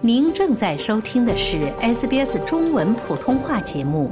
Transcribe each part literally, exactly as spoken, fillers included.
您正在收听的是 S B S 中文普通话节目。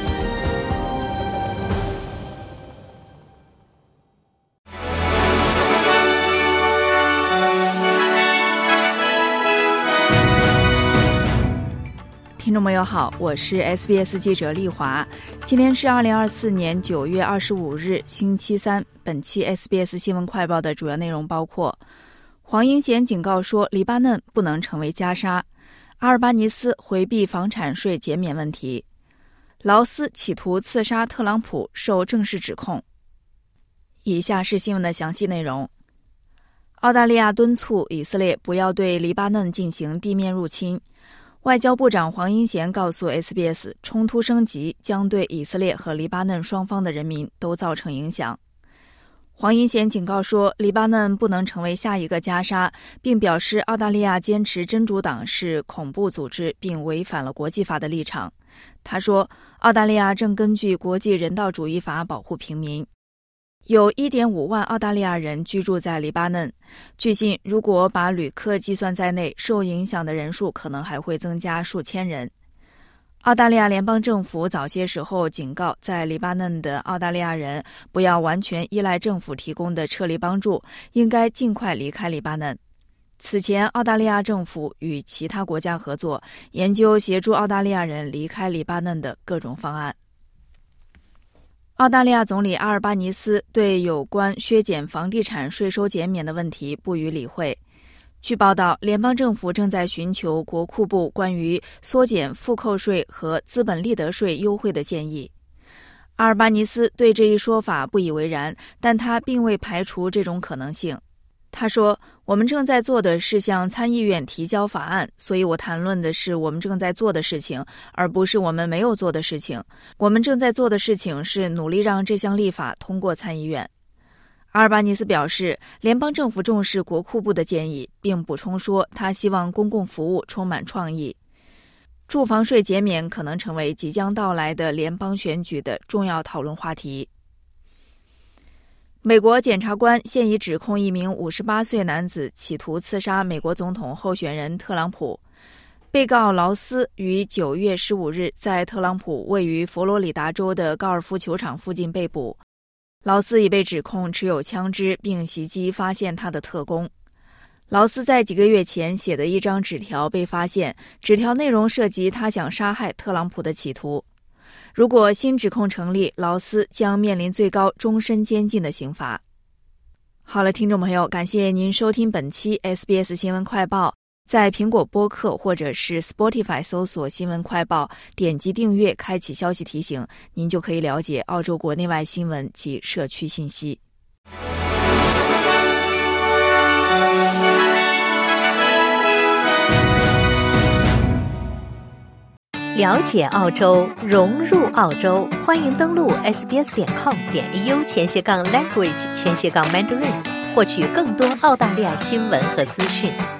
听众朋友好，我是 S B S 记者丽华。今天是二零二四年九月二十五日，星期三。本期 S B S 新闻快报的主要内容包括：黄英贤警告说，黎巴嫩不能成为加沙；阿尔巴尼斯回避房产税减免问题；劳斯企图刺杀特朗普受正式指控。以下是新闻的详细内容。澳大利亚敦促以色列不要对黎巴嫩进行地面入侵。外交部长黄英贤告诉 S B S， 冲突升级将对以色列和黎巴嫩双方的人民都造成影响。黄英贤警告说，黎巴嫩不能成为下一个加沙，并表示澳大利亚坚持真主党是恐怖组织并违反了国际法的立场。他说，澳大利亚正根据国际人道主义法保护平民。有 一点五万澳大利亚人居住在黎巴嫩，据信如果把旅客计算在内，受影响的人数可能还会增加数千人。澳大利亚联邦政府早些时候警告在黎巴嫩的澳大利亚人不要完全依赖政府提供的撤离帮助，应该尽快离开黎巴嫩。此前，澳大利亚政府与其他国家合作，研究协助澳大利亚人离开黎巴嫩的各种方案。澳大利亚总理阿尔巴尼斯对有关削减房地产税收减免的问题不予理会。据报道，联邦政府正在寻求国库部关于缩减复扣税和资本利得税优惠的建议。阿尔巴尼斯对这一说法不以为然，但他并未排除这种可能性。他说，我们正在做的是向参议院提交法案，所以我谈论的是我们正在做的事情，而不是我们没有做的事情。我们正在做的事情是努力让这项立法通过参议院。阿尔巴尼斯表示，联邦政府重视国库部的建议，并补充说，他希望公共服务充满创意。住房税减免可能成为即将到来的联邦选举的重要讨论话题。美国检察官现已指控一名五十八岁男子企图刺杀美国总统候选人特朗普。被告劳斯于九月十五日在特朗普位于佛罗里达州的高尔夫球场附近被捕。劳斯已被指控持有枪支并袭击发现他的特工。劳斯在几个月前写的一张纸条被发现，纸条内容涉及他想杀害特朗普的企图。如果新指控成立，劳斯将面临最高终身监禁的刑罚。好了，听众朋友，感谢您收听本期 S B S 新闻快报。在苹果播客或者是 Spotify 搜索新闻快报，点击订阅，开启消息提醒，您就可以了解澳洲国内外新闻及社区信息。 了解澳洲，融入澳洲，欢迎登录 s b s 点 com 点 a u 前斜杠 language 前斜杠 mandarin， 获取更多澳大利亚新闻和资讯。